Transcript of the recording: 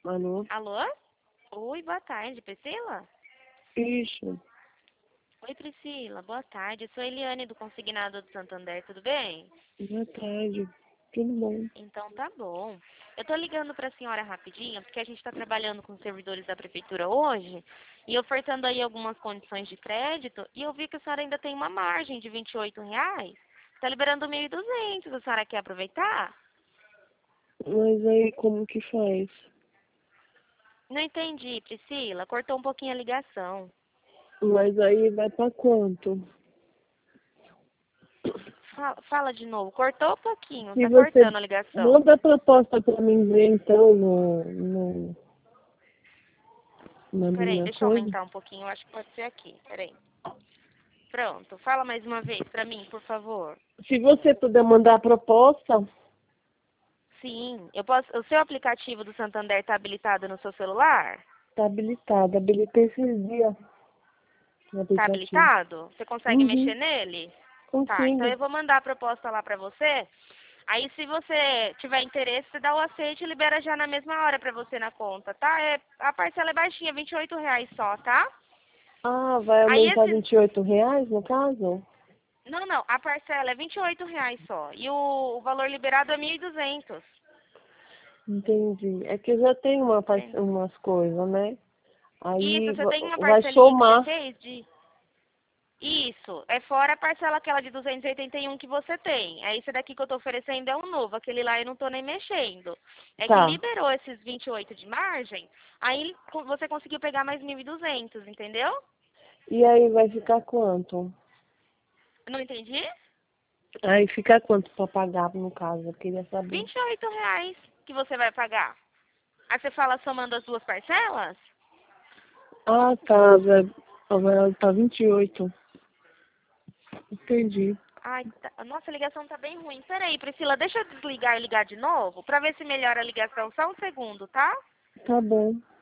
Alô? Alô? Oi, boa tarde, Priscila? Isso. Oi, Priscila, boa tarde. Eu sou a Eliane do Consignado do Santander, tudo bem? Boa tarde. Tudo bom? Então tá bom. Eu tô ligando pra senhora rapidinho, porque a gente tá trabalhando com os servidores da prefeitura hoje e ofertando aí algumas condições de crédito e eu vi que a senhora ainda tem uma margem de R$ 28. Tá liberando 1.200. A senhora quer aproveitar? Mas aí como que faz? Não entendi, Priscila. Cortou um pouquinho a ligação. Mas aí vai pra quanto? Fala de novo. Cortou um pouquinho, Se tá você cortando a ligação. manda a proposta pra mim ver então na Peraí, minha deixa eu coisa. aumentar um pouquinho. Eu acho que pode ser aqui. Peraí. Pronto. Fala mais uma vez pra mim, por favor. Se você puder mandar a proposta, Sim, eu posso. O seu aplicativo do Santander tá habilitado no seu celular? tá habilitado. Habilitei esses dias no Tá aplicativo. habilitado? Você consegue mexer Uhum. nele? Tá, então Consigo. eu vou mandar a proposta lá pra você. Aí, se você tiver interesse, você dá o aceite e libera já na mesma hora pra você na conta, tá? A parcela é baixinha, R$ 28 só, tá? Ah, vai Aí aumentar esse. R$ 28 no caso? Não, não, a parcela é R$ 28 só. E o valor liberado é 1.200. Entendi. É que eu já tenho Entende? umas coisas, né? Isso, Aí você tem uma vai parcelinha que você somar. fez de. Isso, é fora a parcela aquela de 281 que você tem. É esse daqui que eu tô oferecendo é um novo, aquele lá eu não tô nem mexendo. É que Tá. liberou esses 28 de margem, aí você conseguiu pegar mais 1.200, entendeu? E aí vai ficar quanto? Não entendi? Aí fica quanto pra pagar, no caso? Eu queria saber. R$ 28 que você vai pagar. Aí você fala somando as duas parcelas? Ah, tá. Vai tá 28. Entendi. Ai, nossa, a ligação tá bem ruim. Peraí, Priscila, deixa eu desligar e ligar de novo pra ver se melhora a ligação. Só um segundo, tá? Tá bom.